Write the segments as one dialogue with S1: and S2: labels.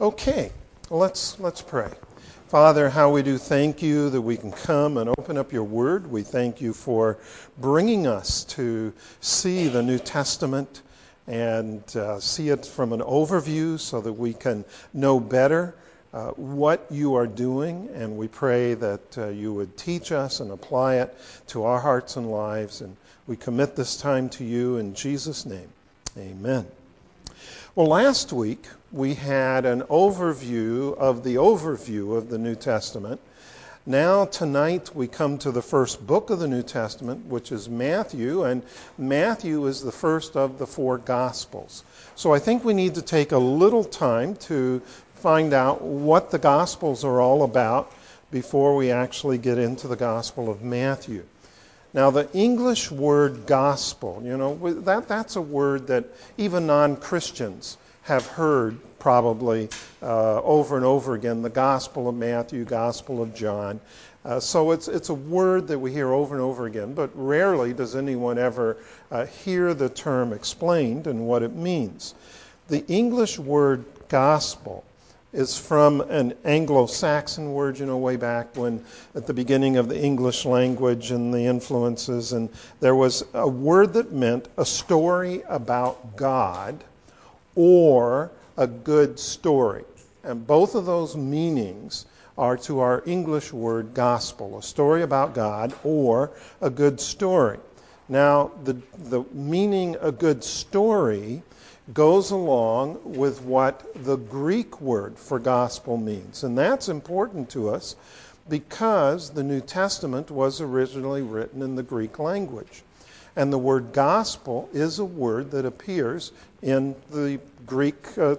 S1: Okay, let's pray. Father, how we do thank you that we can come and open up your word. We thank you for bringing us to see the New Testament and see it from an overview so that we can know better what you are doing. And we pray that you would teach us and apply it to our hearts and lives. And we commit this time to you in Jesus' name. Amen. Well, last week we had an overview of the New Testament. Now tonight we come to the first book of the New Testament, which is Matthew, and Matthew is the first of the four Gospels. So I think we need to take a little time to find out what the Gospels are all about before we actually get into the Gospel of Matthew. Now, the English word gospel, that's a word that even non-Christians have heard probably over and over again, the Gospel of Matthew, Gospel of John. So it's a word that we hear over and over again, but rarely does anyone ever hear the term explained and what it means. The English word gospel is from an Anglo-Saxon word, way back when at the beginning of the English language and the influences, and there was a word that meant a story about God or a good story. And both of those meanings are to our English word gospel, a story about God or a good story. Now, the meaning a good story goes along with what the Greek word for gospel means. And that's important to us because the New Testament was originally written in the Greek language. And the word gospel is a word that appears in the Greek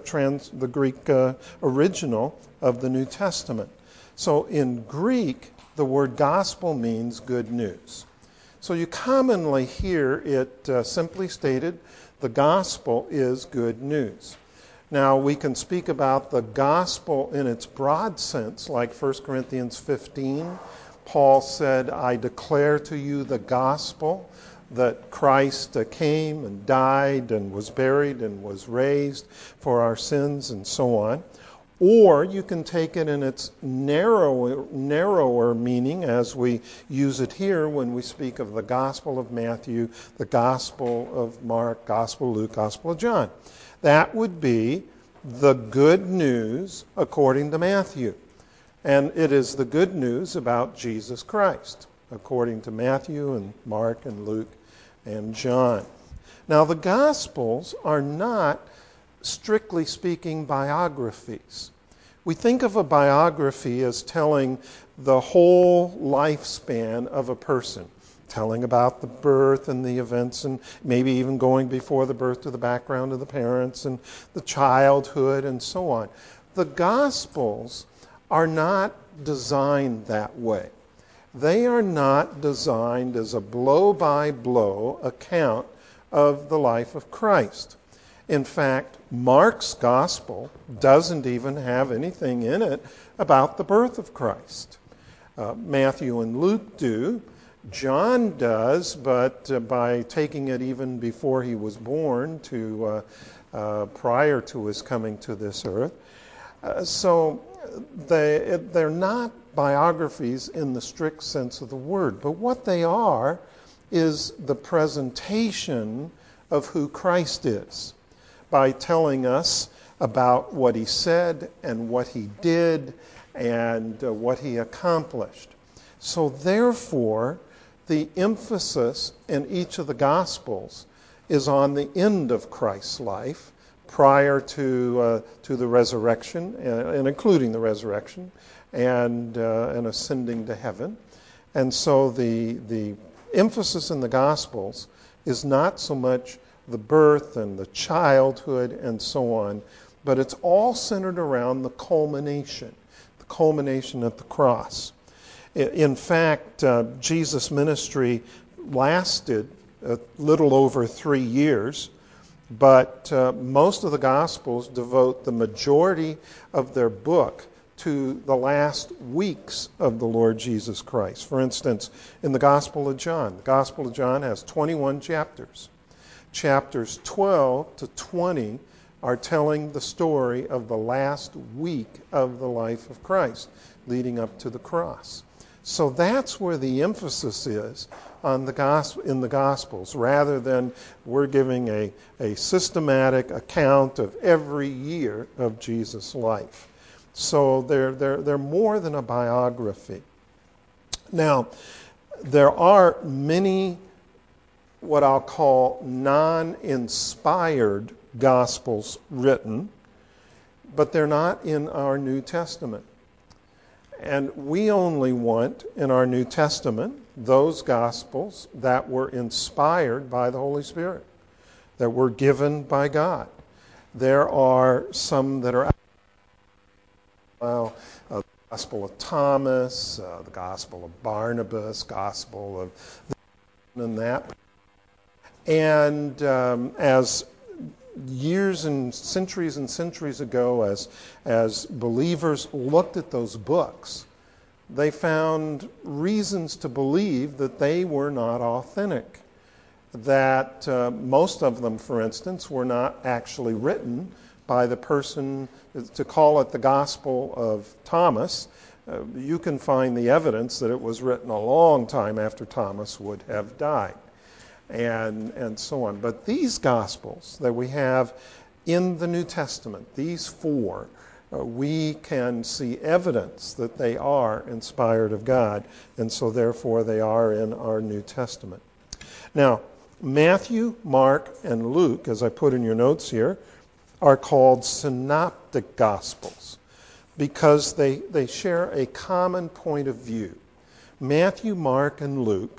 S1: original of the New Testament. So in Greek, the word gospel means good news. So you commonly hear it simply stated, the gospel is good news. Now, we can speak about the gospel in its broad sense, like 1 Corinthians 15. Paul said, I declare to you the gospel that Christ came and died and was buried and was raised for our sins and so on. Or you can take it in its narrower meaning as we use it here when we speak of the Gospel of Matthew, the Gospel of Mark, Gospel of Luke, Gospel of John. That would be the good news according to Matthew. And it is the good news about Jesus Christ according to Matthew and Mark and Luke and John. Now the Gospels are not, strictly speaking, biographies. We think of a biography as telling the whole lifespan of a person, telling about the birth and the events and maybe even going before the birth to the background of the parents and the childhood and so on. The Gospels are not designed that way. They are not designed as a blow-by-blow account of the life of Christ. In fact, Mark's gospel doesn't even have anything in it about the birth of Christ. Matthew and Luke do. John does, but by taking it even before he was born to prior to his coming to this earth. So they're not biographies in the strict sense of the word. But what they are is the presentation of who Christ is, by telling us about what he said and what he did and what he accomplished. So therefore, the emphasis in each of the Gospels is on the end of Christ's life prior to the resurrection, and including the resurrection and ascending to heaven. And so the emphasis in the Gospels is not so much the birth and the childhood and so on, but it's all centered around the culmination at the cross. In fact, Jesus' ministry lasted a little over 3 years, but most of the Gospels devote the majority of their book to the last weeks of the Lord Jesus Christ. For instance, in the Gospel of John has 21 chapters. Chapters 12 to 20 are telling the story of the last week of the life of Christ, leading up to the cross. So that's where the emphasis is on the gospel, in the Gospels, rather than we're giving a systematic account of every year of Jesus' life. So they're more than a biography. Now, there are many what I'll call non-inspired Gospels written, but they're not in our New Testament. And we only want in our New Testament those Gospels that were inspired by the Holy Spirit, that were given by God. There are some that are the Gospel of Thomas, the Gospel of Barnabas, Gospel of and that. And as years and centuries ago, as believers looked at those books, they found reasons to believe that they were not authentic. That most of them, for instance, were not actually written by the person, to call it the Gospel of Thomas. You can find the evidence that it was written a long time after Thomas would have died, and so on. But these Gospels that we have in the New Testament, these four, we can see evidence that they are inspired of God, and so therefore they are in our New Testament. Now, Matthew, Mark, and Luke, as I put in your notes here, are called synoptic Gospels because they share a common point of view. Matthew, Mark, and Luke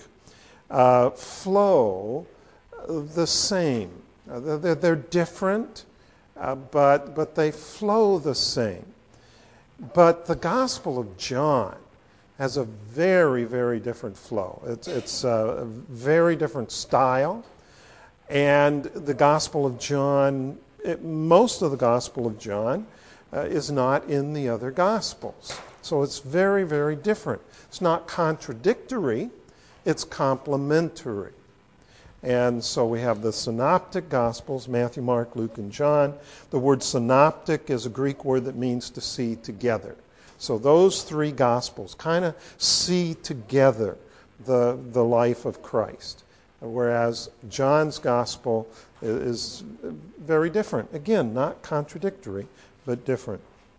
S1: flow the same. They're different, but they flow the same. But the Gospel of John has a very, very different flow. It's a very different style. And the Gospel of John, most of the Gospel of John is not in the other Gospels. So it's very, very different. It's not contradictory, it's complementary. And so we have the synoptic Gospels, Matthew, Mark, Luke, and John. The word synoptic is a Greek word that means to see together. So those three Gospels kind of see together the life of Christ, whereas John's Gospel is very different. Again, not contradictory, but different.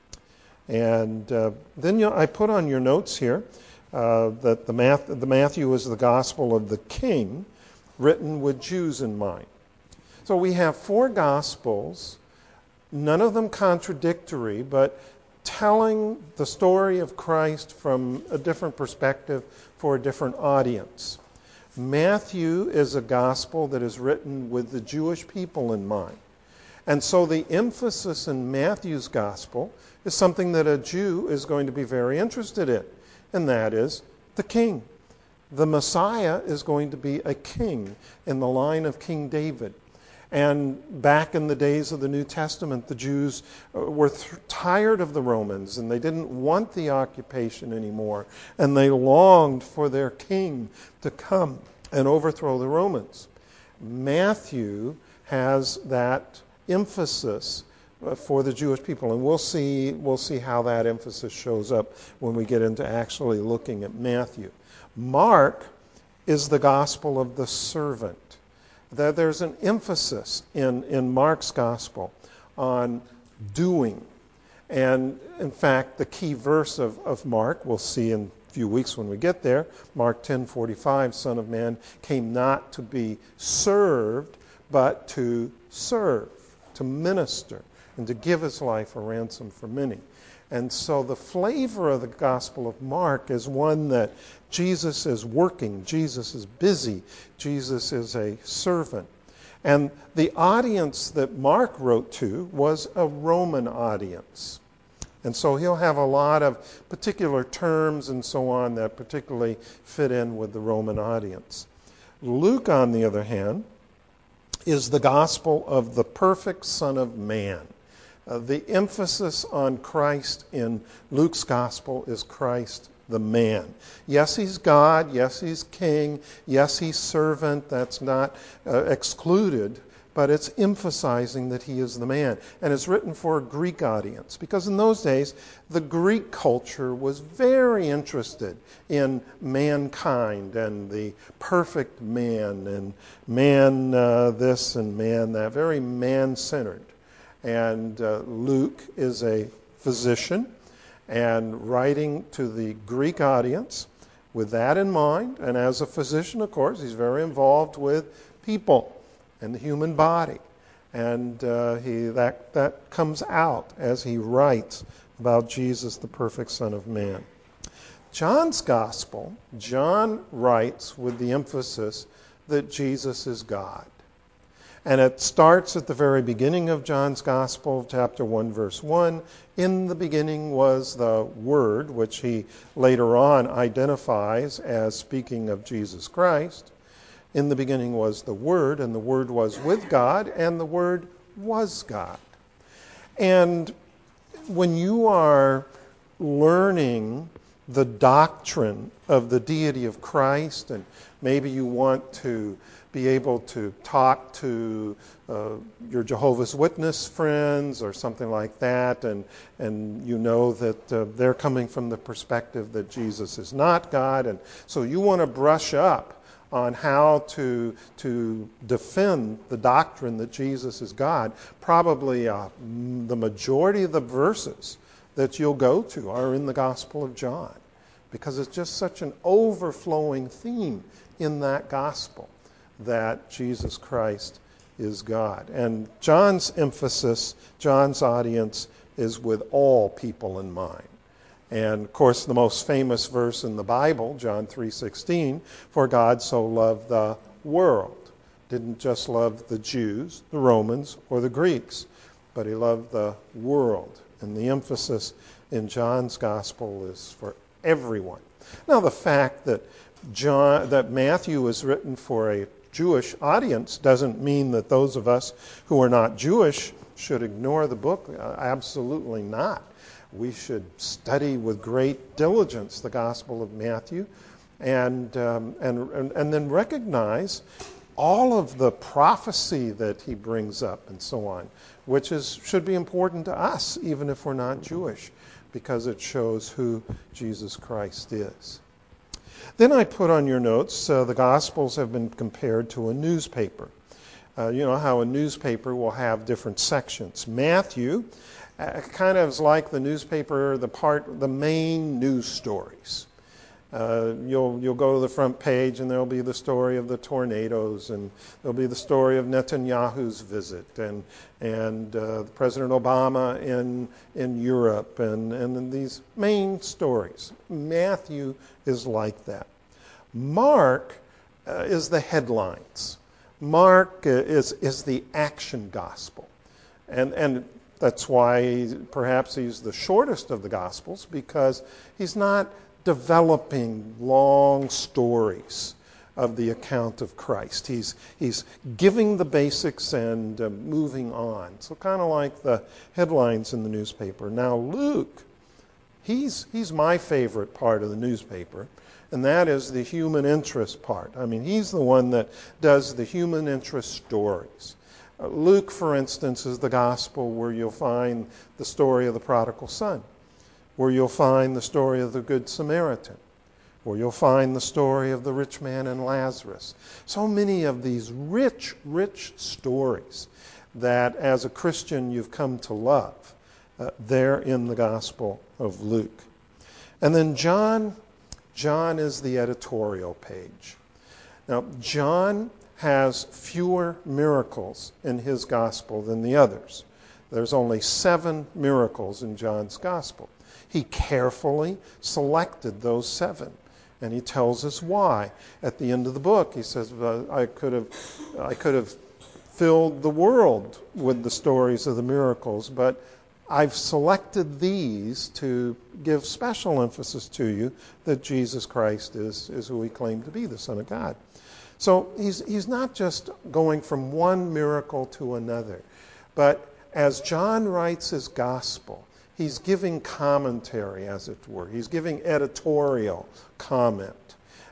S1: And then I put on your notes here that the Matthew is the Gospel of the King, written with Jews in mind. So we have four Gospels, none of them contradictory, but telling the story of Christ from a different perspective for a different audience. Matthew is a gospel that is written with the Jewish people in mind. And so the emphasis in Matthew's gospel is something that a Jew is going to be very interested in, and that is the king. The Messiah is going to be a king in the line of King David. And back in the days of the New Testament, the Jews were tired of the Romans, and they didn't want the occupation anymore, and they longed for their king to come and overthrow the Romans. Matthew has that emphasis for the Jewish people, and we'll see how that emphasis shows up when we get into actually looking at Matthew. Mark is the gospel of the servant. There's an emphasis in Mark's gospel on doing. And in fact, the key verse of Mark, we'll see in a few weeks when we get there, Mark 10:45, Son of Man came not to be served, but to serve, to minister, and to give his life a ransom for many. And so the flavor of the Gospel of Mark is one that Jesus is working, Jesus is busy, Jesus is a servant. And the audience that Mark wrote to was a Roman audience. And so he'll have a lot of particular terms and so on that particularly fit in with the Roman audience. Luke, on the other hand, is the gospel of the perfect Son of Man. The emphasis on Christ in Luke's gospel is Christ the man. Yes, he's God. Yes, he's king. Yes, he's servant. That's not excluded. but it's emphasizing that he is the man. And it's written for a Greek audience, because in those days, the Greek culture was very interested in mankind and the perfect man, and man this and man that, very man-centered. And Luke is a physician and writing to the Greek audience with that in mind. And as a physician, of course, he's very involved with people and the human body. And that comes out as he writes about Jesus, the perfect Son of Man. John's Gospel, John writes with the emphasis that Jesus is God. And it starts at the very beginning of John's Gospel, chapter 1, verse 1. In the beginning was the Word, which he later on identifies as speaking of Jesus Christ. In the beginning was the Word, and the Word was with God, and the Word was God. And when you are learning the doctrine of the deity of Christ, and maybe you want to be able to talk to your Jehovah's Witness friends or something like that, and you know that they're coming from the perspective that Jesus is not God, and so you want to brush up on how to defend the doctrine that Jesus is God. Probably the majority of the verses that you'll go to are in the Gospel of John, because it's just such an overflowing theme in that gospel that Jesus Christ is God. And John's emphasis, John's audience, is with all people in mind. And of course, the most famous verse in the Bible, John 3:16, for God so loved the world. Didn't just love the Jews, the Romans, or the Greeks, but he loved the world. And the emphasis in John's gospel is for everyone. Now, the fact that Matthew is written for a Jewish audience doesn't mean that those of us who are not Jewish should ignore the book. Absolutely not. We should study with great diligence the Gospel of Matthew, and then recognize all of the prophecy that he brings up and so on, which should be important to us, even if we're not Jewish, because it shows who Jesus Christ is. Then I put on your notes, the Gospels have been compared to a newspaper. You know how a newspaper will have different sections. Matthew kind of is like the newspaper, the main news stories. You'll go to the front page and there'll be the story of the tornadoes, and there'll be the story of Netanyahu's visit, and President Obama in Europe, and these main stories. Matthew is like that. Mark is the headlines. Mark is the action gospel, and that's why perhaps he's the shortest of the Gospels, because he's not developing long stories of the account of Christ. He's giving the basics and moving on. So kind of like the headlines in the newspaper. Now Luke, he's my favorite part of the newspaper, and that is the human interest part. I mean, he's the one that does the human interest stories. Luke, for instance, is the gospel where you'll find the story of the prodigal son, where you'll find the story of the Good Samaritan, where you'll find the story of the rich man and Lazarus. So many of these rich, rich stories that as a Christian you've come to love, they're in the Gospel of Luke. And then John is the editorial page. Now, John has fewer miracles in his gospel than the others. There's only 7 miracles in John's gospel. He carefully selected those 7, and he tells us why. At the end of the book, he says, I could have filled the world with the stories of the miracles, but I've selected these to give special emphasis to you that Jesus Christ is who he claimed to be, the Son of God. So he's not just going from one miracle to another, but as John writes his gospel, he's giving commentary, as it were. He's giving editorial comment.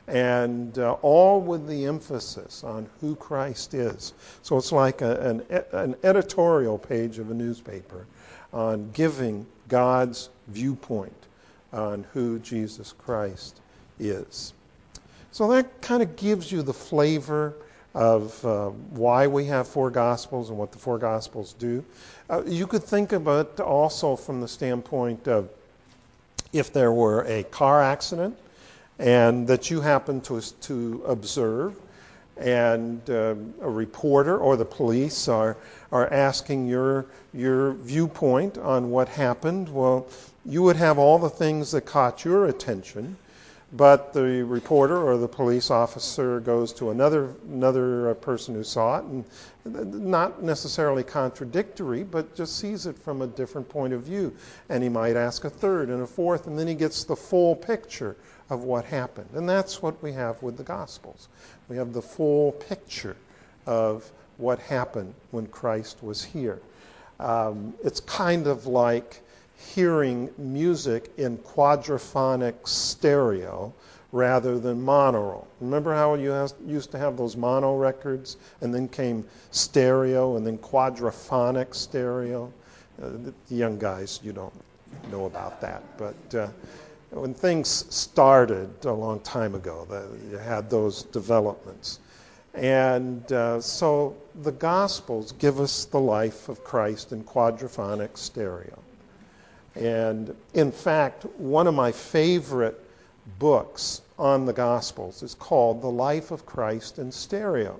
S1: and all with the emphasis on who Christ is. So it's like an editorial page of a newspaper on giving God's viewpoint on who Jesus Christ is. So that kind of gives you the flavor of why we have four Gospels and what the four Gospels do. You could think of it also from the standpoint of if there were a car accident and that you happen to observe, and a reporter or the police are asking your viewpoint on what happened, well, you would have all the things that caught your attention, but the reporter or the police officer goes to another person who saw it, and not necessarily contradictory, but just sees it from a different point of view. And he might ask a third and a fourth, and then he gets the full picture of what happened. And that's what we have with the Gospels. We have the full picture of what happened when Christ was here. It's kind of like hearing music in quadraphonic stereo rather than monaural. Remember how you used to have those mono records, and then came stereo, and then quadraphonic stereo? The young guys, you don't know about that, but when things started a long time ago, you had those developments. And so the Gospels give us the life of Christ in quadraphonic stereo. And in fact, one of my favorite books on the Gospels is called The Life of Christ in Stereo.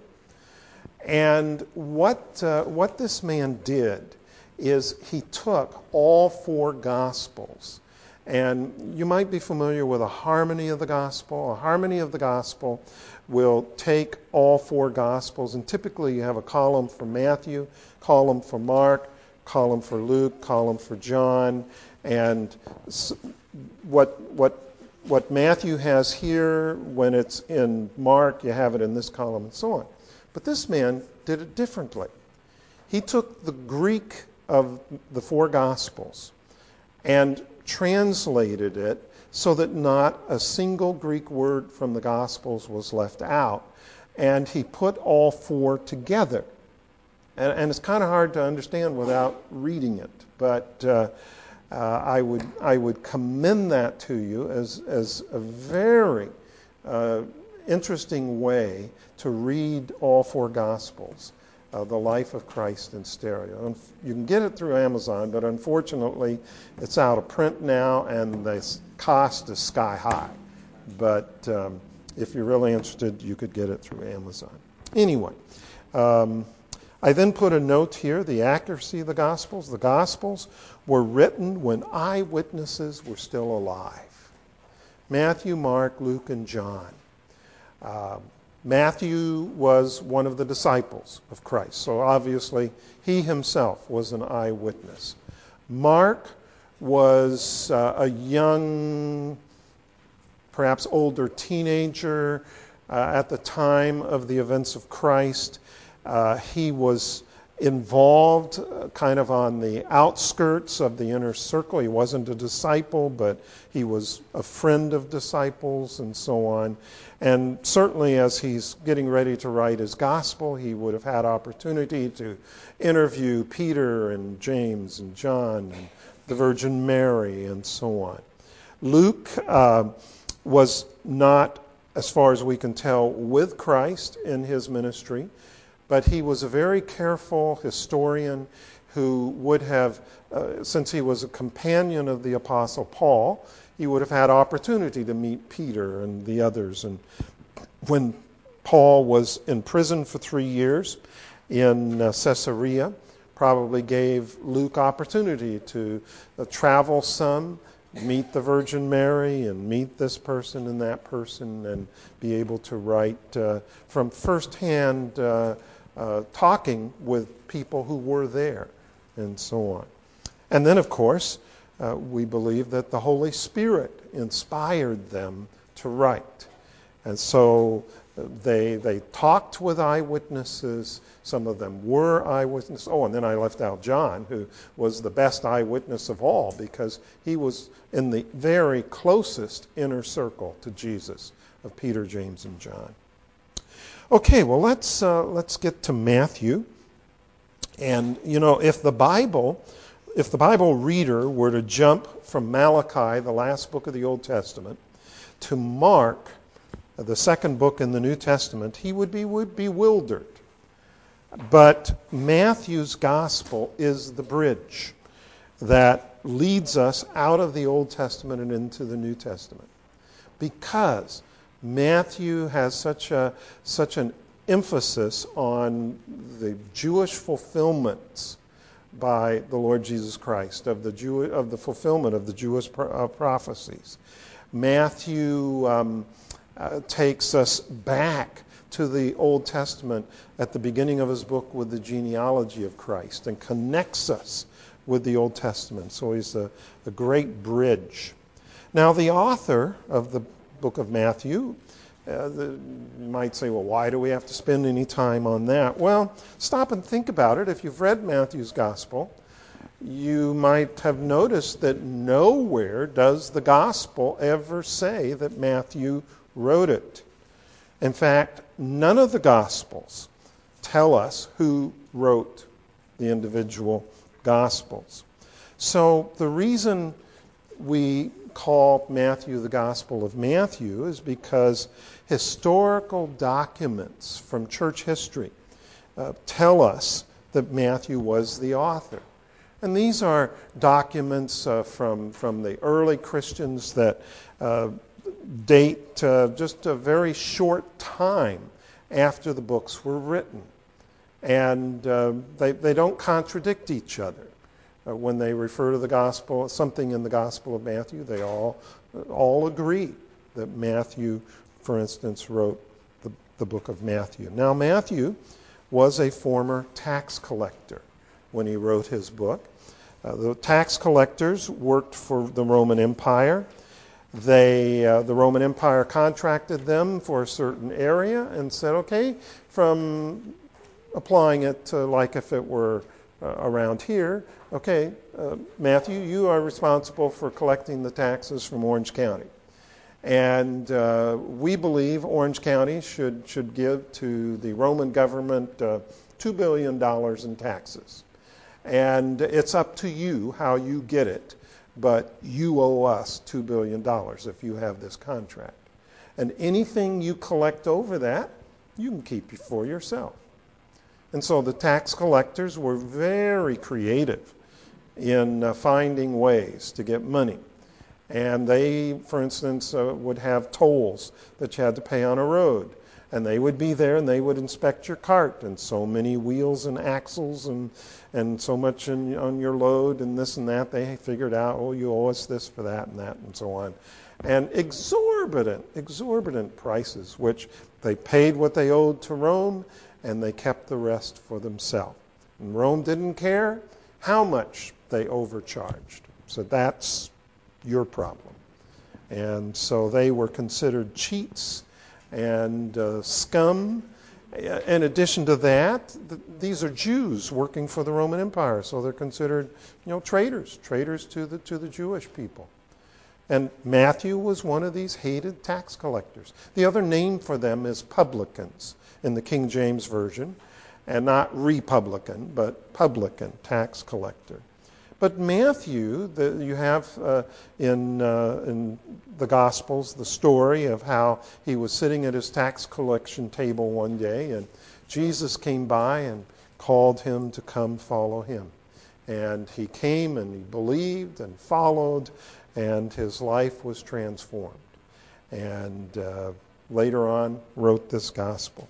S1: And what this man did is he took all four Gospels. And you might be familiar with a harmony of the Gospel. A harmony of the Gospel will take all four Gospels, and typically you have a column for Matthew, column for Mark, column for Luke, column for John, and what Matthew has here, when it's in Mark, you have it in this column, and so on. But this man did it differently. He took the Greek of the four Gospels and translated it so that not a single Greek word from the Gospels was left out, and he put all four together. And it's kind of hard to understand without reading it, but I would commend that to you as a very interesting way to read all four Gospels, The Life of Christ in Stereo. And you can get it through Amazon, but unfortunately it's out of print now, and the cost is sky high. But if you're really interested, you could get it through Amazon. Anyway, I then put a note here, the accuracy of the Gospels. The Gospels were written when eyewitnesses were still alive. Matthew, Mark, Luke, and John. Matthew was one of the disciples of Christ, so obviously he himself was an eyewitness. Mark was a young, perhaps older teenager at the time of the events of Christ. He was involved kind of on the outskirts of the inner circle. He wasn't a disciple, but he was a friend of disciples and so on. And certainly as he's getting ready to write his gospel, he would have had opportunity to interview Peter and James and John and the Virgin Mary and so on. Luke was not, as far as we can tell, with Christ in his ministry, but he was a very careful historian who would have, since he was a companion of the Apostle Paul, he would have had opportunity to meet Peter and the others. And when Paul was in prison for 3 years in Caesarea, probably gave Luke opportunity to travel some, meet the Virgin Mary and meet this person and that person, and be able to write from firsthand talking with people who were there and so on. And then, of course, we believe that the Holy Spirit inspired them to write. And so they talked with eyewitnesses. Some of them were eyewitnesses. Oh, and then I left out John, who was the best eyewitness of all because he was in the very closest inner circle to Jesus of Peter, James, and John. Okay, well, let's get to Matthew. And, if the Bible reader were to jump from Malachi, the last book of the Old Testament, to Mark, the second book in the New Testament, he would be bewildered. But Matthew's gospel is the bridge that leads us out of the Old Testament and into the New Testament. Because Matthew has such an emphasis on the Jewish fulfillments by the Lord Jesus Christ of the fulfillment of the Jewish prophecies. Matthew takes us back to the Old Testament at the beginning of his book with the genealogy of Christ and connects us with the Old Testament. So he's a great bridge. Now, the author of the book of Matthew, you might say, well, why do we have to spend any time on that? Well, stop and think about it. If you've read Matthew's gospel, you might have noticed that nowhere does the gospel ever say that Matthew wrote it. In fact, none of the Gospels tell us who wrote the individual Gospels. So the reason we call Matthew the Gospel of Matthew is because historical documents from church history tell us that Matthew was the author. And these are documents from the early Christians that date just a very short time after the books were written. And they don't contradict each other. When they refer to the gospel, something in the Gospel of Matthew, they all agree that Matthew, for instance, wrote the book of Matthew. Now, Matthew was a former tax collector when he wrote his book. The tax collectors worked for the Roman Empire. The Roman Empire contracted them for a certain area and said, okay, from applying it to like if it were around here, okay, Matthew, you are responsible for collecting the taxes from Orange County. And we believe Orange County should give to the Roman government $2 billion in taxes. And it's up to you how you get it, but you owe us $2 billion if you have this contract. And anything you collect over that, you can keep for yourself. And so the tax collectors were very creative in finding ways to get money. And they, for instance, would have tolls that you had to pay on a road. And they would be there and they would inspect your cart and so many wheels and axles and so much on your load and this and that. They figured out, oh, you owe us this for that and so on. And exorbitant prices, which they paid what they owed to Rome and they kept the rest for themselves. And Rome didn't care how much they overcharged. So that's your problem. And so they were considered cheats and scum. In addition to that, these are Jews working for the Roman Empire, so they're considered, traitors to the Jewish people. And Matthew was one of these hated tax collectors. The other name for them is publicans in the King James Version, and not republican, but publican, tax collector. But Matthew, you have in the Gospels the story of how he was sitting at his tax collection table one day, and Jesus came by and called him to come follow him. And he came and he believed and followed, and his life was transformed. And later on wrote this gospel.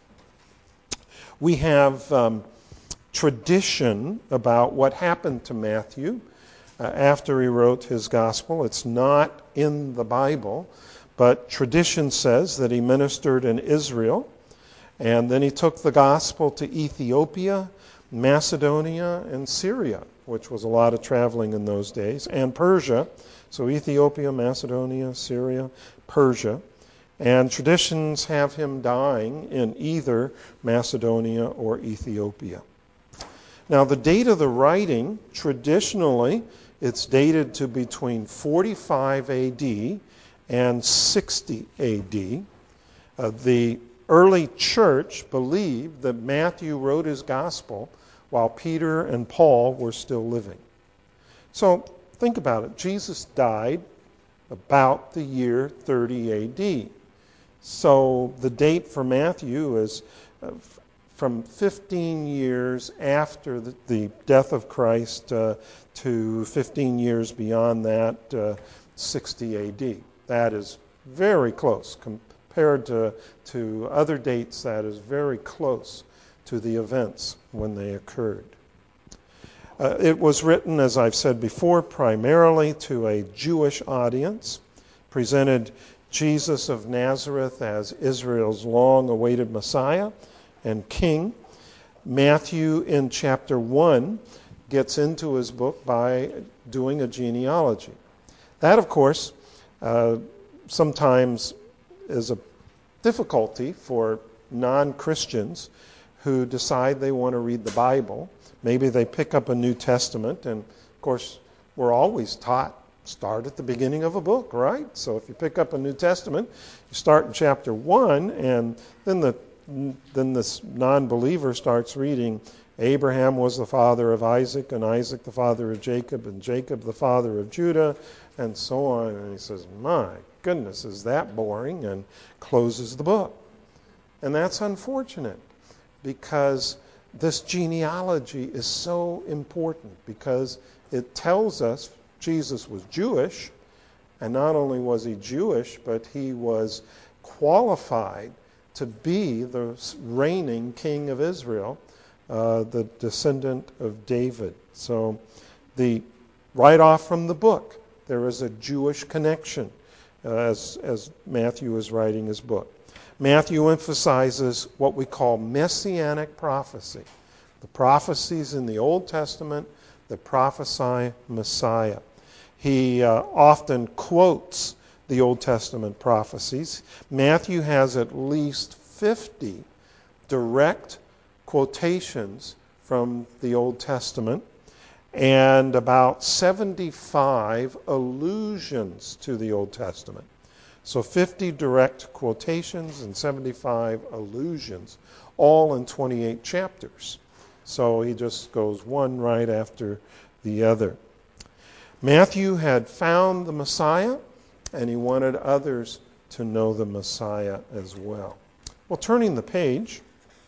S1: We have tradition about what happened to Matthew after he wrote his gospel. It's not in the Bible, but tradition says that he ministered in Israel, and then he took the gospel to Ethiopia, Macedonia, and Syria, which was a lot of traveling in those days, and Persia. So Ethiopia, Macedonia, Syria, Persia. And traditions have him dying in either Macedonia or Ethiopia. Now, the date of the writing, traditionally, it's dated to between 45 AD and 60 AD. The early church believed that Matthew wrote his gospel while Peter and Paul were still living. So think about it. Jesus died about the year 30 AD. So the date for Matthew is from 15 years after the death of Christ to 15 years beyond that, 60 AD. That is very close. Compared to other dates, that is very close to the events when they occurred. It was written, as I've said before, primarily to a Jewish audience, presented Jesus of Nazareth as Israel's long-awaited Messiah and King. Matthew, in chapter 1, gets into his book by doing a genealogy. That, of course, sometimes is a difficulty for non-Christians who decide they want to read the Bible. Maybe they pick up a New Testament, and of course, we're always taught, start at the beginning of a book, right? So if you pick up a New Testament, you start in chapter 1, and then this non-believer starts reading, Abraham was the father of Isaac, and Isaac the father of Jacob, and Jacob the father of Judah, and so on. And he says, my goodness, is that boring? And closes the book. And that's unfortunate, because this genealogy is so important, because it tells us Jesus was Jewish, and not only was he Jewish, but he was qualified to be the reigning king of Israel, the descendant of David. So right off from the book, there is a Jewish connection as Matthew is writing his book. Matthew emphasizes what we call messianic prophecy, the prophecies in the Old Testament that prophesy Messiah. He often quotes the Old Testament prophecies. Matthew has at least 50 direct quotations from the Old Testament and about 75 allusions to the Old Testament. So 50 direct quotations and 75 allusions, all in 28 chapters. So he just goes one right after the other. Matthew had found the Messiah, and he wanted others to know the Messiah as well. Well, turning the page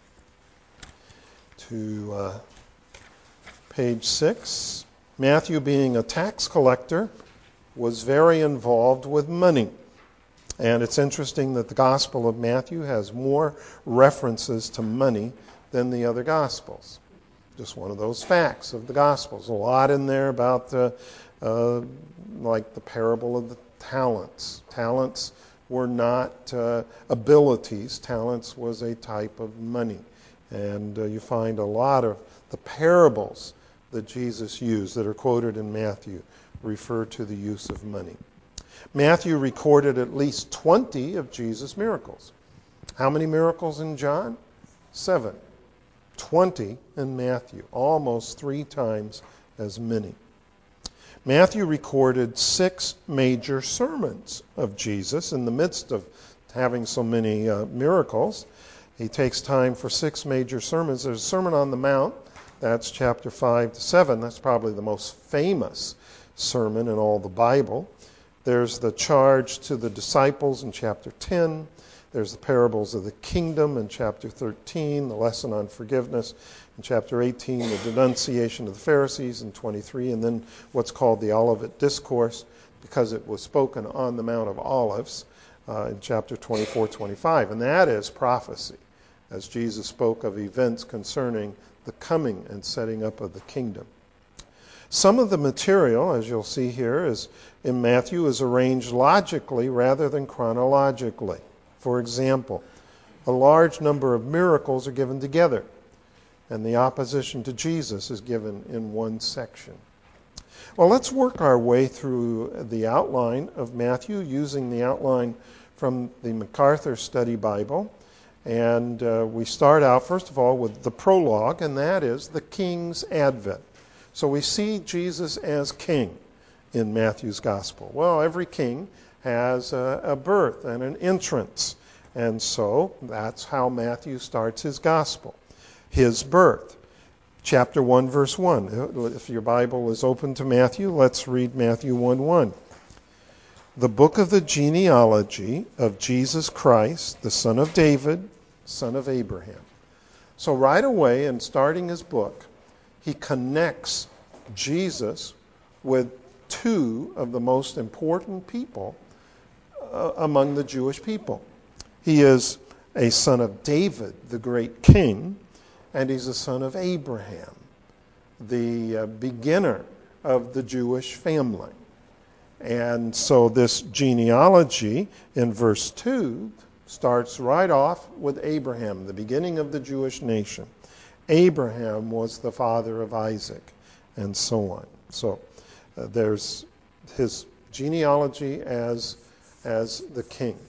S1: to page 6, Matthew, being a tax collector, was very involved with money. And it's interesting that the Gospel of Matthew has more references to money than the other Gospels. Just one of those facts of the Gospels. A lot in there about like the parable of the talents. Talents were not abilities. Talents was a type of money. And you find a lot of the parables that Jesus used that are quoted in Matthew refer to the use of money. Matthew recorded at least 20 of Jesus' miracles. How many miracles in John? 7. 20 in Matthew, almost 3 times as many. Matthew recorded 6 major sermons of Jesus in the midst of having so many miracles. He takes time for 6 major sermons. There's a Sermon on the Mount, that's chapter 5 to 7. That's probably the most famous sermon in all the Bible. There's the charge to the disciples in chapter 10. There's the parables of the kingdom in chapter 13, the lesson on forgiveness in chapter 18, the denunciation of the Pharisees in 23, and then what's called the Olivet Discourse, because it was spoken on the Mount of Olives in chapter 24, 25. And that is prophecy, as Jesus spoke of events concerning the coming and setting up of the kingdom. Some of the material, as you'll see here, is in Matthew is arranged logically rather than chronologically. For example, a large number of miracles are given together, and the opposition to Jesus is given in one section. Well, let's work our way through the outline of Matthew using the outline from the MacArthur Study Bible. And we start out, first of all, with the prologue, and that is the King's Advent. So we see Jesus as king in Matthew's Gospel. Well, every king has a birth and an entrance. And so that's how Matthew starts his Gospel, his birth. Chapter 1, verse 1. If your Bible is open to Matthew, let's read Matthew 1:1. The book of the genealogy of Jesus Christ, the son of David, son of Abraham. So right away, in starting his book, he connects Jesus with two of the most important people among the Jewish people. He is a son of David, the great king, and he's a son of Abraham, the beginner of the Jewish family. And so this genealogy in verse 2 starts right off with Abraham, the beginning of the Jewish nation. Abraham was the father of Isaac, and so on. So there's his genealogy as the king.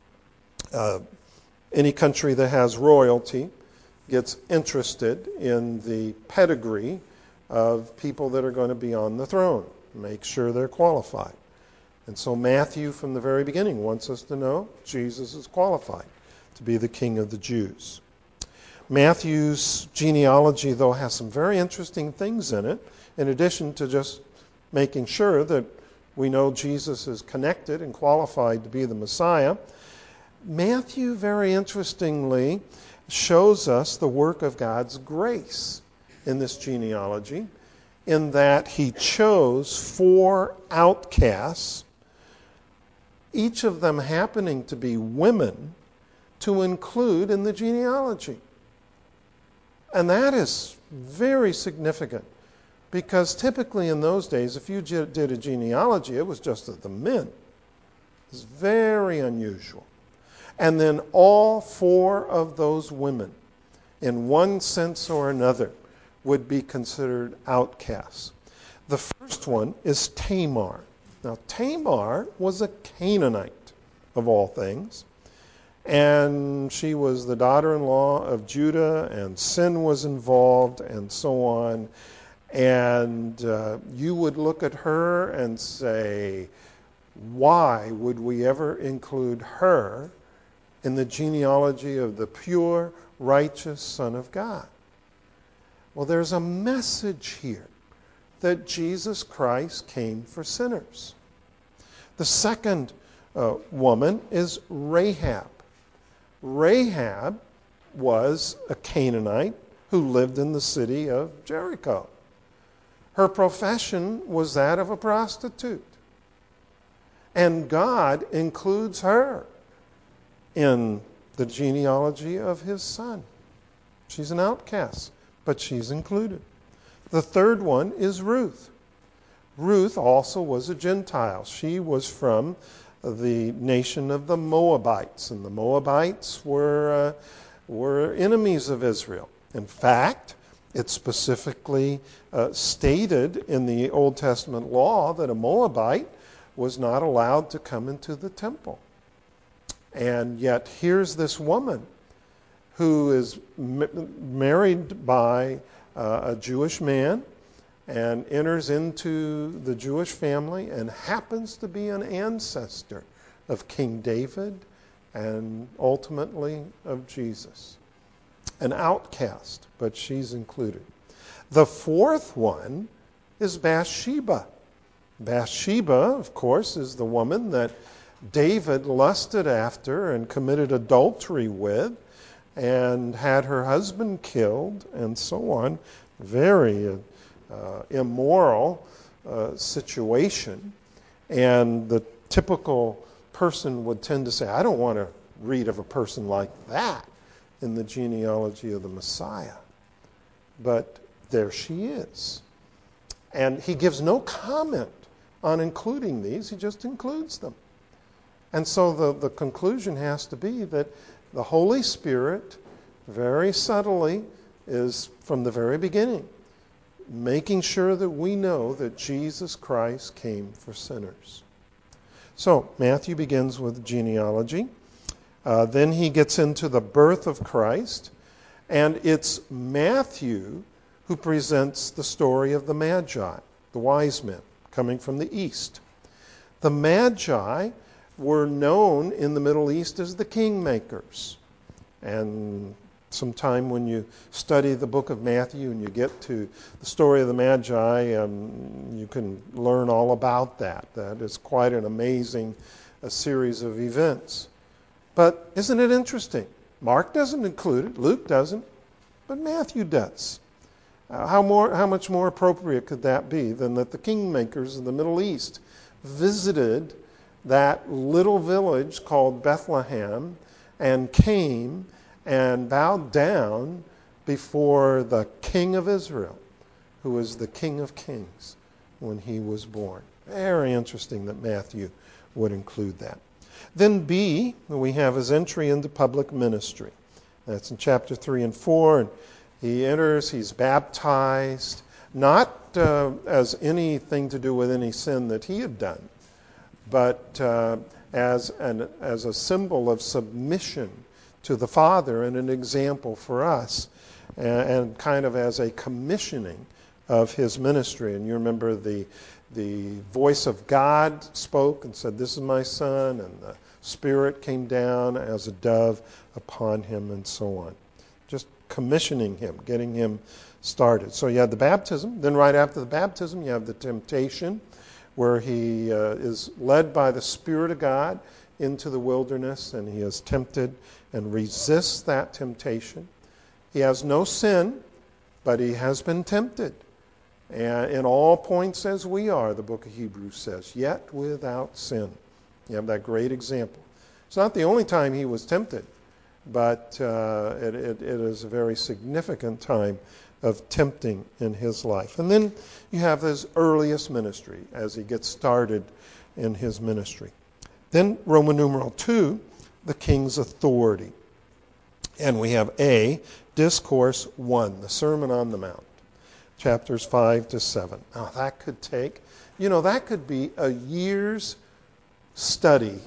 S1: Any country that has royalty gets interested in the pedigree of people that are going to be on the throne, make sure they're qualified. And so Matthew, from the very beginning, wants us to know Jesus is qualified to be the King of the Jews. Matthew's genealogy, though, has some very interesting things in it, in addition to just making sure that we know Jesus is connected and qualified to be the Messiah. Matthew, very interestingly, shows us the work of God's grace in this genealogy, in that he chose 4 outcasts, each of them happening to be women, to include in the genealogy. And that is very significant, because typically in those days, if you did a genealogy, it was just of the men. It's very unusual. And then all 4 of those women, in one sense or another, would be considered outcasts. The first one is Tamar. Now, Tamar was a Canaanite, of all things, and she was the daughter-in-law of Judah, and sin was involved, and so on. And you would look at her and say, why would we ever include her in the genealogy of the pure, righteous Son of God? Well, there's a message here that Jesus Christ came for sinners. The second woman is Rahab. Rahab was a Canaanite who lived in the city of Jericho. Her profession was that of a prostitute. And God includes her in the genealogy of his son. She's an outcast, but she's included. The third one is Ruth. Ruth also was a Gentile. She was from the nation of the Moabites, and the Moabites were enemies of Israel. In fact, it's specifically stated in the Old Testament law that a Moabite was not allowed to come into the temple. And yet here's this woman who is married by a Jewish man and enters into the Jewish family and happens to be an ancestor of King David and ultimately of Jesus. An outcast, but she's included. The fourth one is Bathsheba. Bathsheba, of course, is the woman that David lusted after and committed adultery with and had her husband killed and so on. Very immoral situation. And the typical person would tend to say, I don't want to read of a person like that in the genealogy of the Messiah. But there she is. And he gives no comment on including these. He just includes them. And so the conclusion has to be that the Holy Spirit, very subtly, is from the very beginning making sure that we know that Jesus Christ came for sinners. So Matthew begins with genealogy. Then he gets into the birth of Christ. And it's Matthew who presents the story of the Magi, the wise men coming from the east. The Magi were known in the Middle East as the kingmakers. And sometime when you study the book of Matthew and you get to the story of the Magi, you can learn all about that. That is quite an amazing series of events. But isn't it interesting? Mark doesn't include it, Luke doesn't, but Matthew does. How much more appropriate could that be than that the kingmakers in the Middle East visited that little village called Bethlehem and came and bowed down before the King of Israel, who was the King of Kings when he was born. Very interesting that Matthew would include that. Then B, we have his entry into public ministry. That's in chapter 3 and 4. And he enters, he's baptized, not as anything to do with any sin that he had done, but as a symbol of submission to the Father and an example for us, and kind of as a commissioning of his ministry. And you remember the voice of God spoke and said, "This is my son," and the Spirit came down as a dove upon him, and so on. Just commissioning him, getting him started. So you have the baptism. Then right after the baptism, you have the temptation, where he is led by the Spirit of God into the wilderness, and he is tempted and resists that temptation. He has no sin, but he has been tempted. And in all points as we are, the book of Hebrews says, yet without sin. You have that great example. It's not the only time he was tempted, but it is a very significant time of tempting in his life. And then you have his earliest ministry as he gets started in his ministry. Then Roman numeral 2, the king's authority. And we have A, discourse 1, the Sermon on the Mount, chapters 5 to 7. Now that could take, that could be a year's study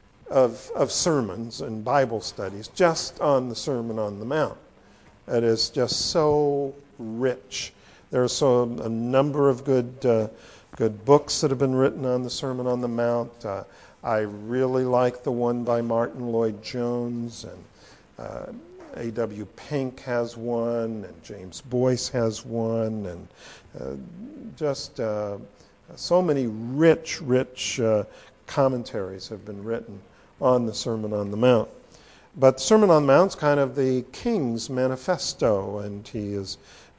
S1: of sermons and Bible studies just on the Sermon on the Mount. It is just so rich. There are a number of good books that have been written on the Sermon on the Mount. I really like the one by Martin Lloyd-Jones, and A.W. Pink has one, and James Boyce has one, and just so many rich commentaries have been written on the Sermon on the Mount. But the Sermon on the Mount is kind of the king's manifesto, and he is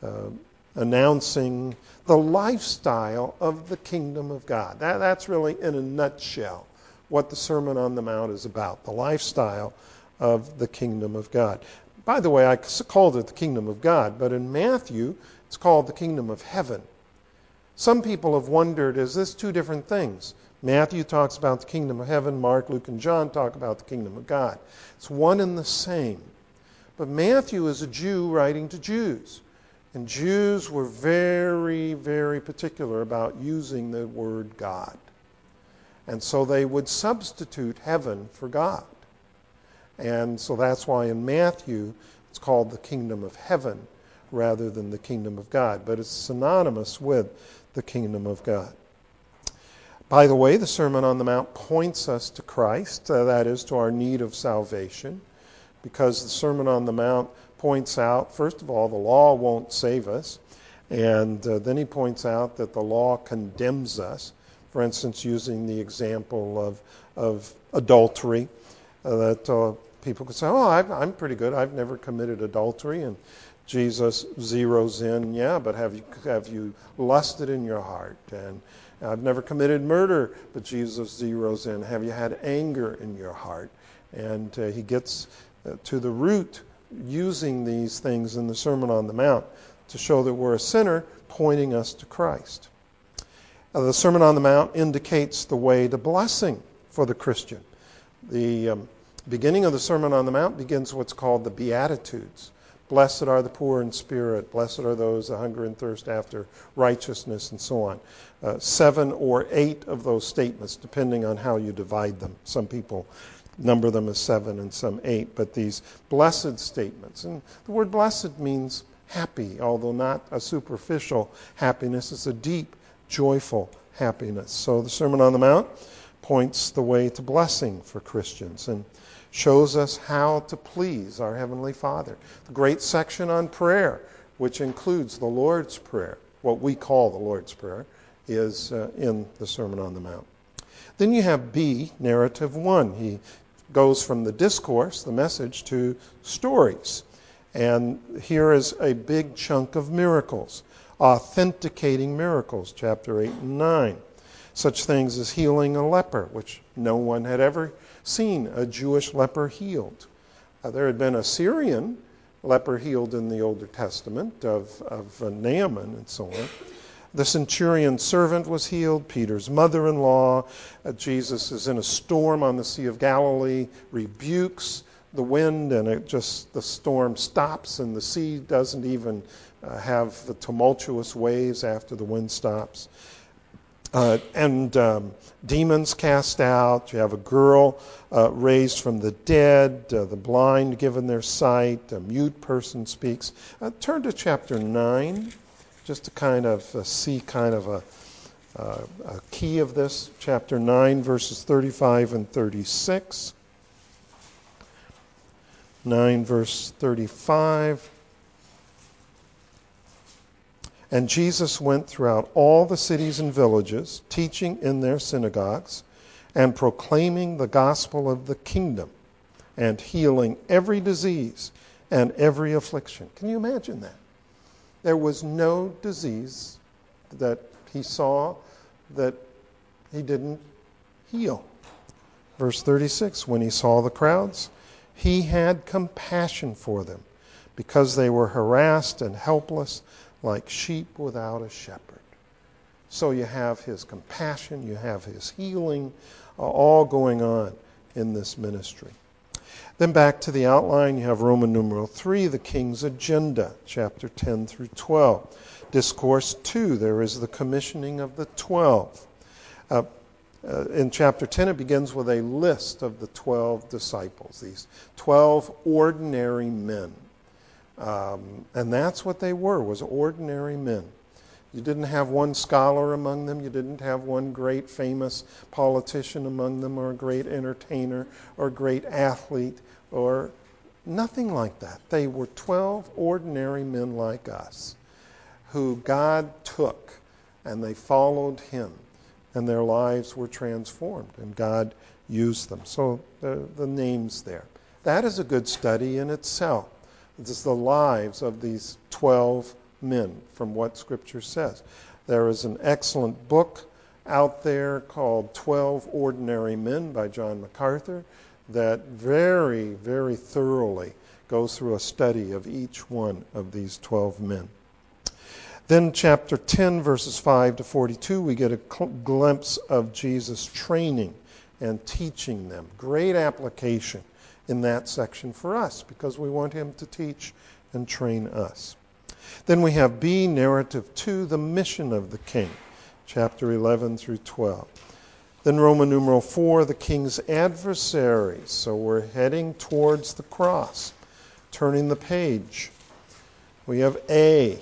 S1: announcing the lifestyle of the kingdom of God. That's really, in a nutshell, what the Sermon on the Mount is about, the lifestyle of the kingdom of God. By the way, I called it the kingdom of God, but in Matthew, it's called the kingdom of heaven. Some people have wondered, is this two different things? Matthew talks about the kingdom of heaven. Mark, Luke, and John talk about the kingdom of God. It's one and the same. But Matthew is a Jew writing to Jews. And Jews were very, very particular about using the word God. And so they would substitute heaven for God. And so that's why in Matthew it's called the kingdom of heaven rather than the kingdom of God. But it's synonymous with the kingdom of God. By the way, the Sermon on the Mount points us to Christ, that is, to our need of salvation, because the Sermon on the Mount points out, first of all, the law won't save us, and then he points out that the law condemns us. For instance, using the example of adultery, that people could say, I'm pretty good, I've never committed adultery, and Jesus zeroes in, but have you lusted in your heart? And I've never committed murder, but Jesus zeroes in, have you had anger in your heart? And he gets to the root using these things in the Sermon on the Mount to show that we're a sinner, pointing us to Christ. The Sermon on the Mount indicates the way to blessing for the Christian. The beginning of the Sermon on the Mount begins what's called the Beatitudes. Blessed are the poor in spirit. Blessed are those that hunger and thirst after righteousness, and so on. 7 or 8 of those statements, depending on how you divide them. Some people number them as 7 and some 8, but these blessed statements. And the word blessed means happy, although not a superficial happiness. It's a deep, joyful happiness. So the Sermon on the Mount points the way to blessing for Christians and shows us how to please our Heavenly Father. The great section on prayer, which includes the Lord's Prayer, what we call the Lord's Prayer, is in the Sermon on the Mount. Then you have B, narrative 1. He goes from the discourse, the message, to stories. And here is a big chunk of miracles, authenticating miracles, chapter 8 and 9. Such things as healing a leper, which no one had ever seen a Jewish leper healed. There had been a Syrian leper healed in the Old Testament of Naaman and so on. The centurion's servant was healed, Peter's mother-in-law. Jesus is in a storm on the Sea of Galilee, rebukes the wind, and the storm stops, and the sea doesn't even have the tumultuous waves after the wind stops. Demons cast out. You have a girl raised from the dead, the blind given their sight, a mute person speaks. Turn to chapter 9, just to kind of see kind of a key of this. Chapter 9, verses 35 and 36. 9, verse 35. And Jesus went throughout all the cities and villages, teaching in their synagogues, and proclaiming the gospel of the kingdom, and healing every disease and every affliction. Can you imagine that? There was no disease that he saw that he didn't heal. Verse 36, when he saw the crowds, he had compassion for them, because they were harassed and helpless, like sheep without a shepherd. So you have his compassion, you have his healing, all going on in this ministry. Then back to the outline, you have Roman numeral 3, the king's agenda, chapter 10 through 12. Discourse 2, there is the commissioning of the 12. In chapter 10, it begins with a list of the 12 disciples, these 12 ordinary men. And that's what they were, was ordinary men. You didn't have one scholar among them. You didn't have one great famous politician among them, or a great entertainer, or a great athlete, or nothing like that. They were 12 ordinary men like us who God took, and they followed him, and their lives were transformed, and God used them. So the names there. That is a good study in itself. This is the lives of these 12 men from what Scripture says. There is an excellent book out there called 12 Ordinary Men by John MacArthur that very, very thoroughly goes through a study of each one of these 12 men. Then chapter 10, verses 5 to 42, we get a glimpse of Jesus training and teaching them. Great application in that section for us, because we want him to teach and train us. Then we have B, narrative 2, the mission of the king, chapter 11 through 12. Then Roman numeral 4, the king's adversaries. So we're heading towards the cross. Turning the page. We have A,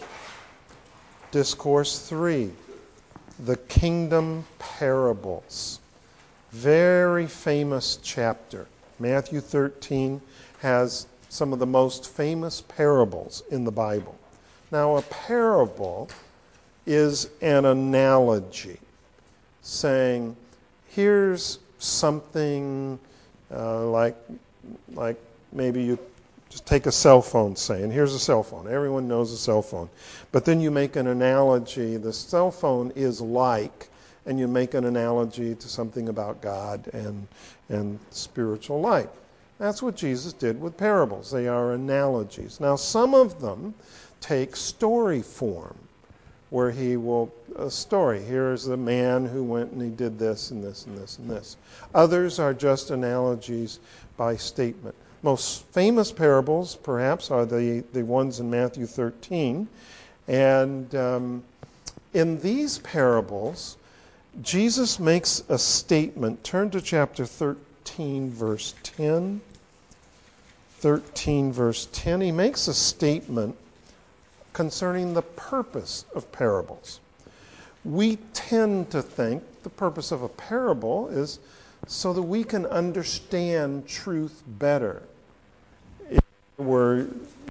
S1: discourse 3, the kingdom parables. Very famous chapter. Matthew 13 has some of the most famous parables in the Bible. Now, a parable is an analogy, saying, here's something like maybe you just take a cell phone, say, and here's a cell phone. Everyone knows a cell phone. But then you make an analogy. The cell phone is like, and you make an analogy to something about God and spiritual life. That's what Jesus did with parables. They are analogies. Now, some of them take story form, where he will, a story. Here's the man who went and he did this and this and this and this. Others are just analogies by statement. most famous parables, perhaps, are the ones in Matthew 13. And in these parables, Jesus makes a statement. Turn to chapter 13, verse 10. 13, verse 10. He makes a statement concerning the purpose of parables. We tend to think the purpose of a parable is so that we can understand truth better. If it were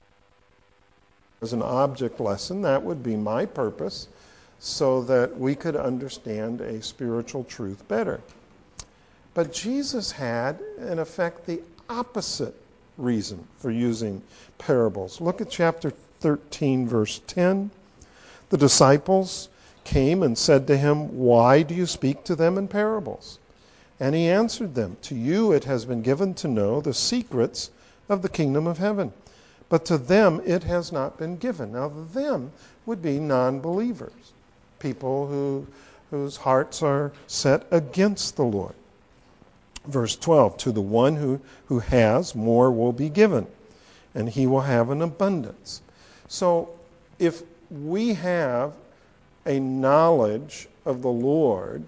S1: as an object lesson, that would be my purpose, so that we could understand a spiritual truth better. But Jesus had, in effect, the opposite reason for using parables. Look at chapter 13, verse 10. The disciples came and said to him, "Why do you speak to them in parables?" And he answered them, "To you it has been given to know the secrets of the kingdom of heaven, but to them it has not been given." Now, them would be non-believers, people whose hearts are set against the Lord. Verse 12, "To the one who has, more will be given, and he will have an abundance." So if we have a knowledge of the Lord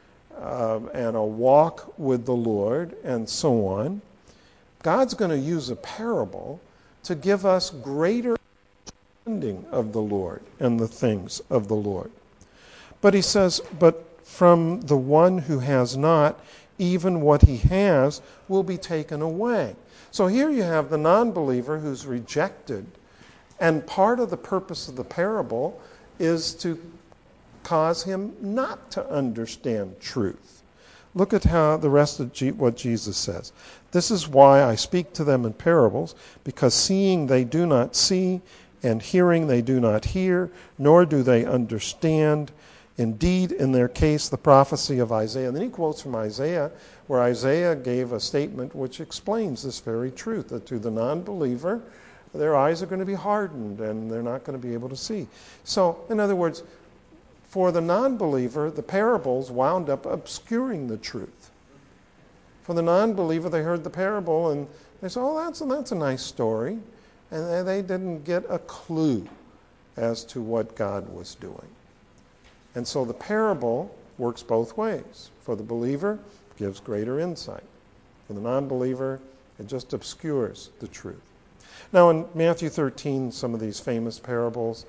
S1: and a walk with the Lord and so on, God's going to use a parable to give us greater understanding of the Lord and the things of the Lord. But he says, "But from the one who has not, even what he has will be taken away." So here you have the non-believer who's rejected, and part of the purpose of the parable is to cause him not to understand truth. Look at how the rest of what Jesus says. "This is why I speak to them in parables, because seeing they do not see, and hearing they do not hear, nor do they understand. Indeed, in their case, the prophecy of Isaiah." And then he quotes from Isaiah, where Isaiah gave a statement which explains this very truth, that to the non-believer, their eyes are going to be hardened and they're not going to be able to see. So, in other words, for the non-believer, the parables wound up obscuring the truth. For the non-believer, they heard the parable and they said, "Oh, that's a nice story." And they didn't get a clue as to what God was doing. And so the parable works both ways. For the believer, it gives greater insight. For the non-believer, it just obscures the truth. Now in Matthew 13, some of these famous parables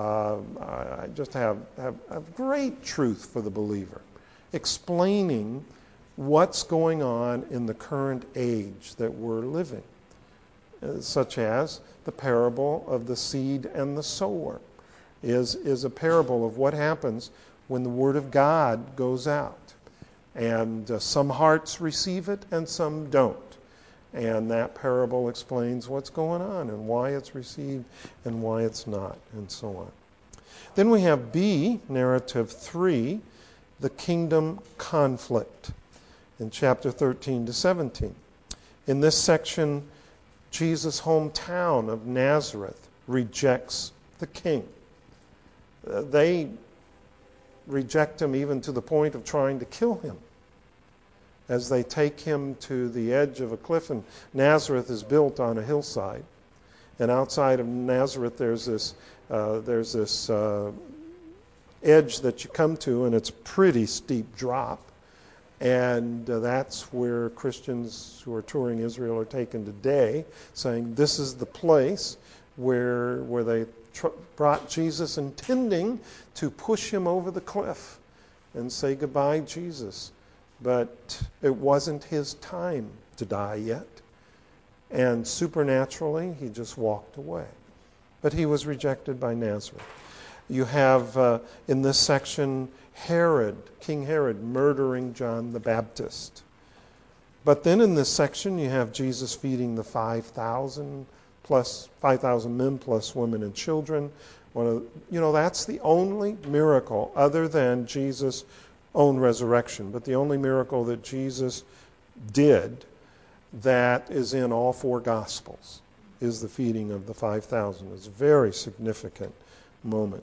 S1: I just have great truth for the believer, explaining what's going on in the current age that we're living, such as the parable of the seed and the sower is a parable of what happens when the Word of God goes out. And some hearts receive it and some don't. And that parable explains what's going on and why it's received and why it's not, and so on. Then we have B, narrative 3, the kingdom conflict, in chapter 13 to 17. In this section, Jesus' hometown of Nazareth rejects the king. They reject him even to the point of trying to kill him, as they take him to the edge of a cliff. And Nazareth is built on a hillside, and outside of Nazareth there's this edge that you come to, and it's a pretty steep drop. And that's where Christians who are touring Israel are taken today, saying this is the place where they brought Jesus, intending to push him over the cliff and say, "Goodbye, Jesus." But it wasn't his time to die yet. And supernaturally, he just walked away. But he was rejected by Nazareth. You have, in this section, King Herod, murdering John the Baptist. But then in this section, you have Jesus feeding the 5,000 men plus women and children. That's the only miracle other than Jesus' own resurrection, but the only miracle that Jesus did that is in all four Gospels is the feeding of the 5,000. It's a very significant moment.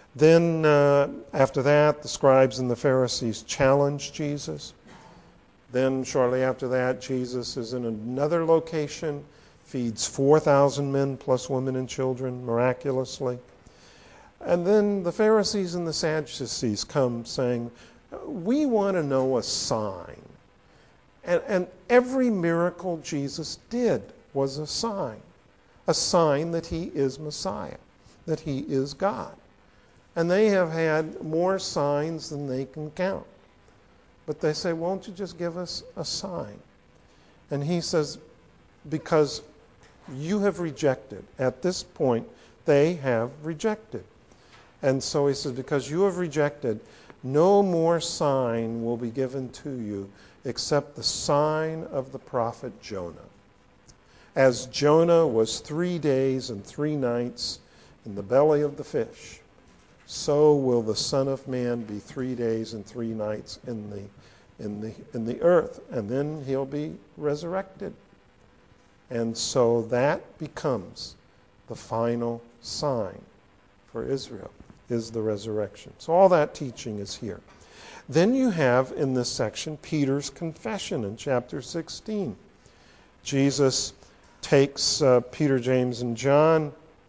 S1: Then after that, the scribes and the Pharisees challenge Jesus. Then shortly after that, Jesus is in another location, feeds 4,000 men plus women and children miraculously. And then the Pharisees and the Sadducees come saying, we want to know a sign. And every miracle Jesus did was a sign that he is Messiah, that he is God. And they have had more signs than they can count. But they say, won't you just give us a sign? And he says, because you have rejected. At this point, they have rejected. And so he says, because you have rejected, no more sign will be given to you except the sign of the prophet Jonah. As Jonah was 3 days and 3 nights in the belly of the fish, so will the Son of Man be 3 days and 3 nights in the earth, and then he'll be resurrected. And so that becomes the final sign for Israel, is the resurrection. So all that teaching is here. Then you have in this section Peter's confession in chapter 16. Jesus takes Peter, James, and John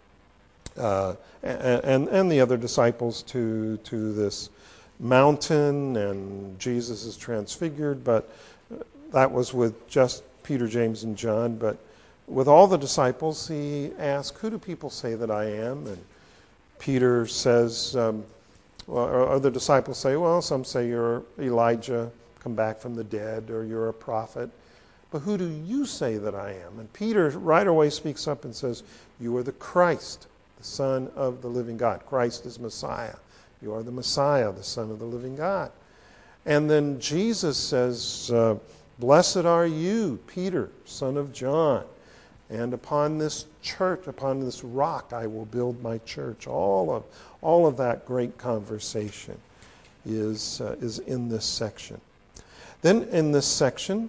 S1: and the other disciples to this mountain, and Jesus is transfigured, but that was with just Peter, James, and John. But with all the disciples, he asks, who do people say that I am? And Peter says, or other disciples say, well, some say you're Elijah, come back from the dead, or you're a prophet. But who do you say that I am? And Peter right away speaks up and says, you are the Christ, the Son of the living God. Christ is Messiah. You are the Messiah, the Son of the living God. And then Jesus says, blessed are you, Peter, son of John. And upon this church, upon this rock, I will build my church. All of that great conversation is in this section. Then in this section,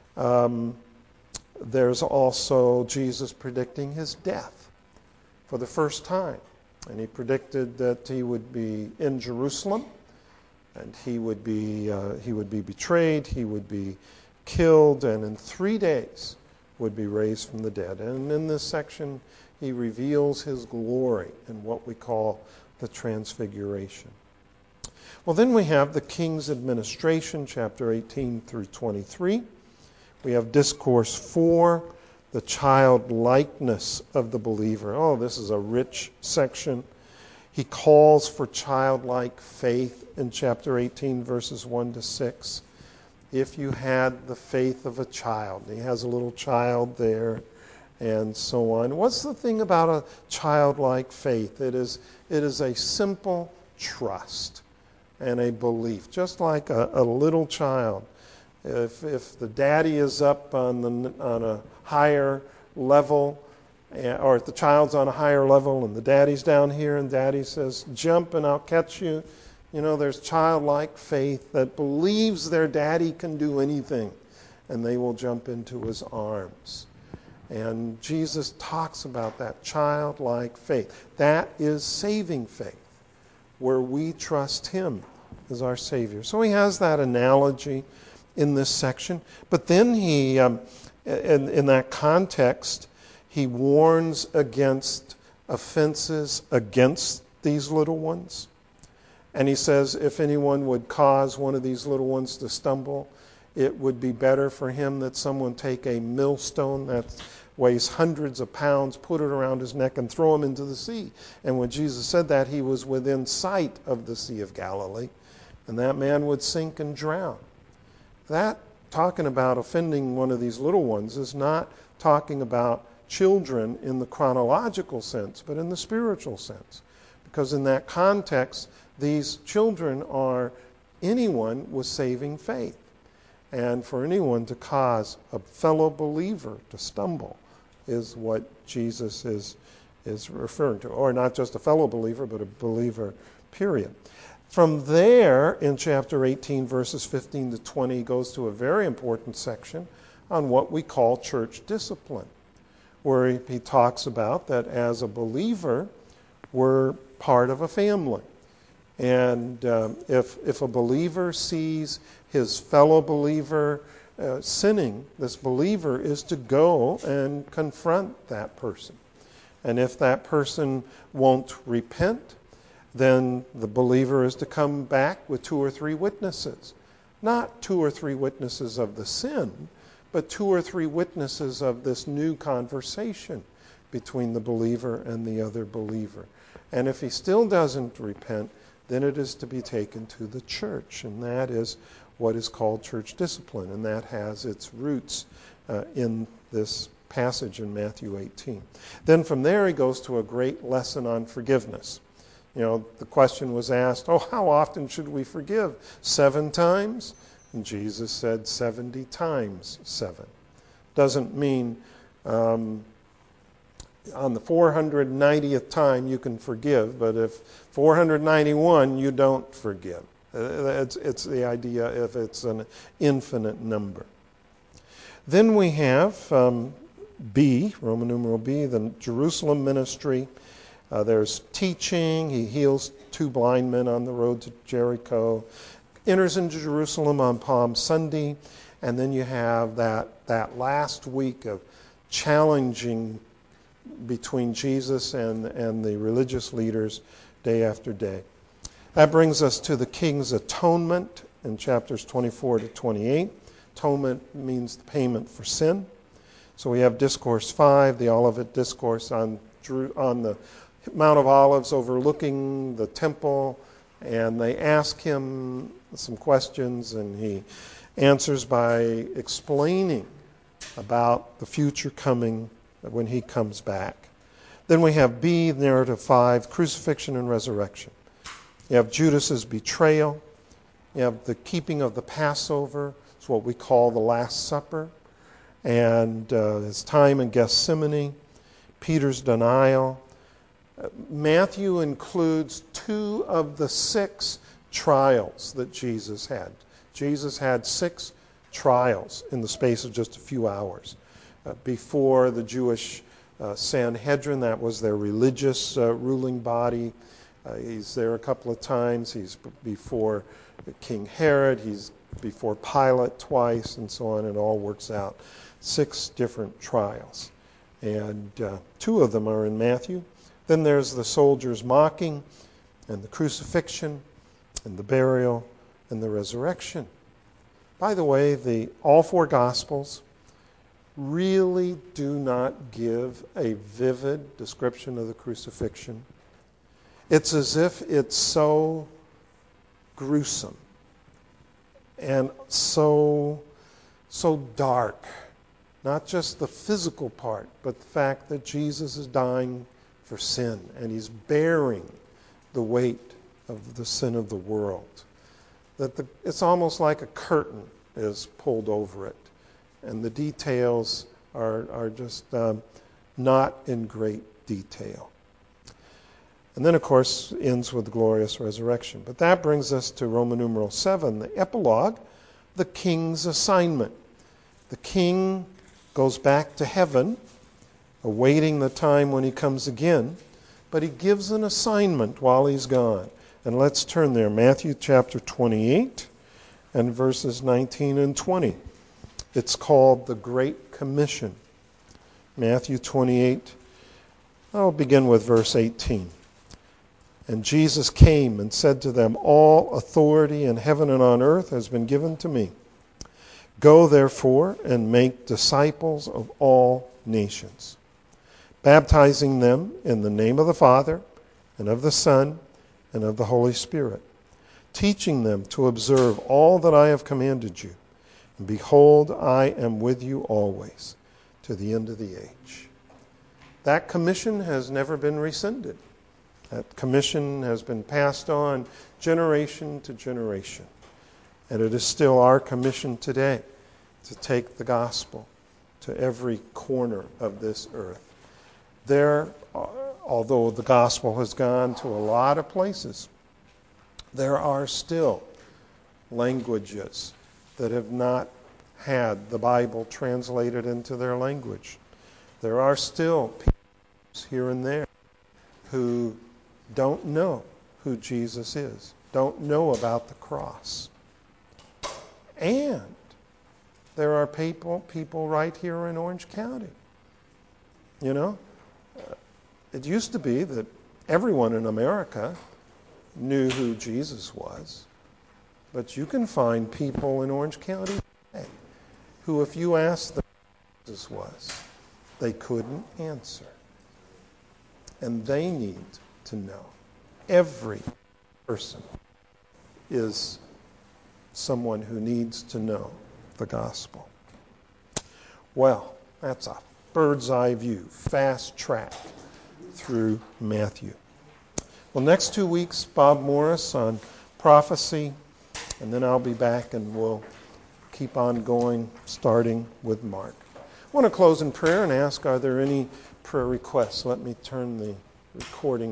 S1: there's also Jesus predicting his death for the first time. And he predicted that he would be in Jerusalem, and he would be betrayed, he would be killed, and in 3 days would be raised from the dead. And in this section, he reveals his glory in what we call the Transfiguration. Well, then we have the King's Administration, chapter 18 through 23. We have Discourse 4, the childlikeness of the believer. Oh, this is a rich section. He calls for childlike faith in chapter 18, verses 1 to 6. If you had the faith of a child. He has a little child there and so on. What's the thing about a childlike faith? It is a simple trust and a belief, just like a little child. If the daddy is up on a higher level, or if the child's on a higher level and the daddy's down here and daddy says, jump and I'll catch you, there's childlike faith that believes their daddy can do anything, and they will jump into his arms. And Jesus talks about that childlike faith. That is saving faith, where we trust him as our Savior. So he has that analogy in this section. But then he, in that context, he warns against offenses against these little ones. And he says, if anyone would cause one of these little ones to stumble, it would be better for him that someone take a millstone that weighs hundreds of pounds, put it around his neck, and throw him into the sea. And when Jesus said that, he was within sight of the Sea of Galilee, and that man would sink and drown. That, talking about offending one of these little ones, is not talking about children in the chronological sense, but in the spiritual sense. Because in that context, these children are anyone with saving faith. And for anyone to cause a fellow believer to stumble is what Jesus is referring to. Or not just a fellow believer, but a believer, period. From there, in chapter 18, verses 15 to 20, he goes to a very important section on what we call church discipline, where he talks about that as a believer, we're part of a family. And if a believer sees his fellow believer sinning, this believer is to go and confront that person. And if that person won't repent, then the believer is to come back with 2 or 3 witnesses. Not 2 or 3 witnesses of the sin, but 2 or 3 witnesses of this new conversation between the believer and the other believer. And if he still doesn't repent, then it is to be taken to the church. And that is what is called church discipline. And that has its roots in this passage in Matthew 18. Then from there he goes to a great lesson on forgiveness. You know, the question was asked, how often should we forgive? 7 times? And Jesus said 70 times 7. Doesn't mean on the 490th time you can forgive, but if 491 you don't forgive. It's the idea if it's an infinite number. Then we have B, Roman numeral B, the Jerusalem ministry. There's teaching. He heals 2 blind men on the road to Jericho. Enters into Jerusalem on Palm Sunday. And then you have that last week of challenging between Jesus and the religious leaders day after day. That brings us to the king's atonement in chapters 24 to 28. Atonement means the payment for sin. So we have Discourse 5, the Olivet Discourse on the Mount of Olives overlooking the temple, and they ask him some questions, and he answers by explaining about the future coming when he comes back. Then we have B, narrative 5, crucifixion and resurrection. You have Judas's betrayal. You have the keeping of the Passover. It's what we call the Last Supper. And his time in Gethsemane. Peter's denial. Matthew includes 2 of the 6 trials that Jesus had. Jesus had 6 trials in the space of just a few hours. Before the Jewish Sanhedrin, that was their religious ruling body. He's there a couple of times. He's before King Herod. He's before Pilate twice, and so on. It all works out. 6 different trials. And 2 of them are in Matthew. Then there's the soldiers' mocking, and the crucifixion, and the burial, and the resurrection. By the way, all 4 Gospels really do not give a vivid description of the crucifixion. It's as if it's so gruesome and so dark. Not just the physical part, but the fact that Jesus is dying for sin and he's bearing the weight of the sin of the world. It's almost like a curtain is pulled over it, and the details are just not in great detail. And then, of course, ends with the glorious resurrection. But that brings us to Roman numeral 7, the epilogue, the king's assignment. The king goes back to heaven, awaiting the time when he comes again, but he gives an assignment while he's gone. And let's turn there, Matthew chapter 28 and verses 19 and 20. It's called the Great Commission. Matthew 28, I'll begin with verse 18. And Jesus came and said to them, all authority in heaven and on earth has been given to me. Go therefore and make disciples of all nations, baptizing them in the name of the Father and of the Son and of the Holy Spirit, teaching them to observe all that I have commanded you. And behold, I am with you always to the end of the age. That commission has never been rescinded. That commission has been passed on generation to generation. And it is still our commission today to take the gospel to every corner of this earth. Although the gospel has gone to a lot of places, there are still languages that have not had the Bible translated into their language. There are still people here and there who don't know who Jesus is, don't know about the cross. And there are people right here in Orange County. You know, it used to be that everyone in America knew who Jesus was. But you can find people in Orange County today who, if you asked them who Jesus was, they couldn't answer. And they need to know. Every person is someone who needs to know the gospel. Well, that's a bird's eye view, fast track through Matthew. Well, next 2 weeks, Bob Morris on prophecy, and then I'll be back and we'll keep on going, starting with Mark. I want to close in prayer and ask, are there any prayer requests? Let me turn the recording